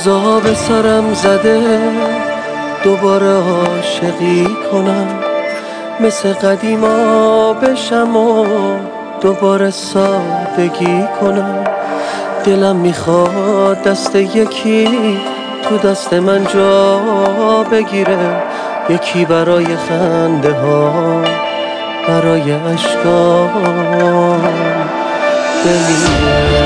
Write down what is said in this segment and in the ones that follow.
روزا به سرم زده دوباره عاشقی کنم، مثل قدیما بشم و دوباره سادگی کنم. دلم میخواد دست یکی تو دست من جا بگیره، یکی برای خنده ها، برای اشکام بمیره.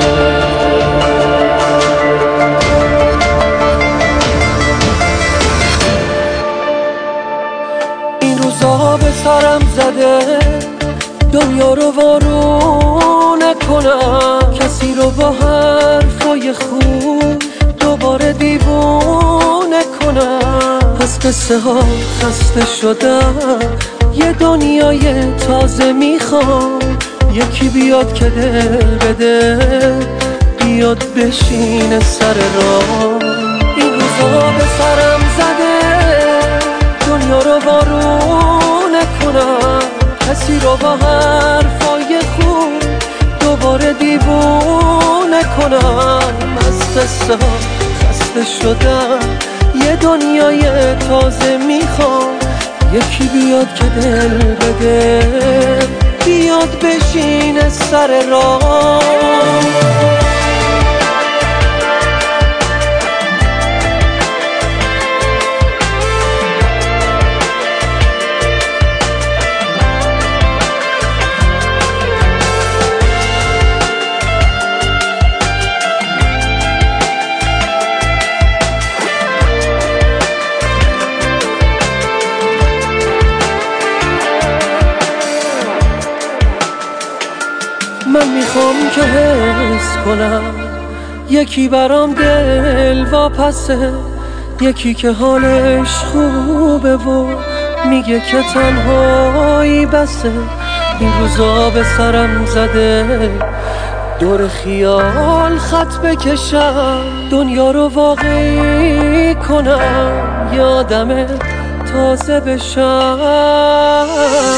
این روزا به سرم زده دنیا رو وارو نکنم، کسی رو با حرفای خوب دوباره دیوونه کنم. از قصه ها خسته شدم، یه دنیای تازه میخوام، یکی بیاد که دل بده، بیاد بشینه سر راه. این روزا به سرم زده دنیا رو وارو نکنم، کسی رو با حرفای خوب دوباره دیوونه کنم. از قصه ها خسته شدم، یه دنیای تازه میخوام، یکی بیاد که دل بده، بیاد بشینه سر راه. من میخوام که حس کنم یکی برام دل واپسه، یکی که حالش خوبه و میگه که تنهایی بسه. این روزا به سرم زده دور خیال خط بکشم، دنیا رو واقعی کنم، یه آدم تازه بشم،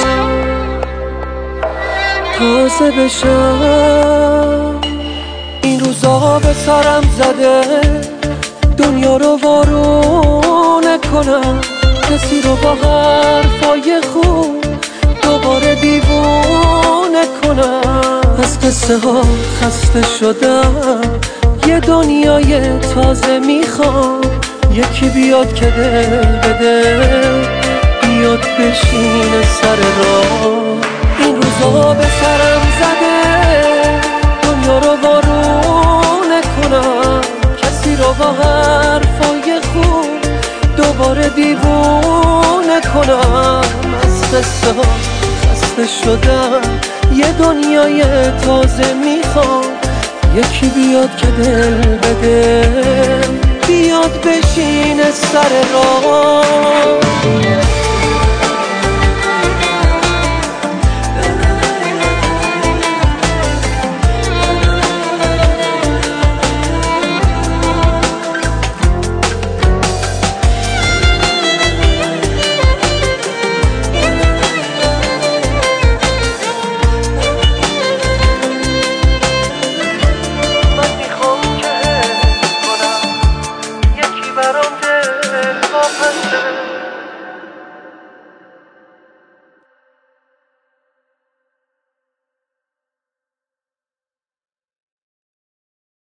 تازه بشم. این روزا به سرم زده دنیا رو وارو نکنم، کسی رو با حرفای خوب دوباره دیوونه کنم. از قصه ها خسته شدم، یه دنیای تازه میخوام، یکی بیاد که دل بده، بیاد بشینه سر راه. این روزا به سرم زده دنیا رو وارو نکنم، کسی رو با حرفای خوب دوباره دیوونه کنم. از قصه ها خسته شدم، یه دنیای تازه میخوام، یکی بیاد که دل بده، بیاد بشینه سر راه.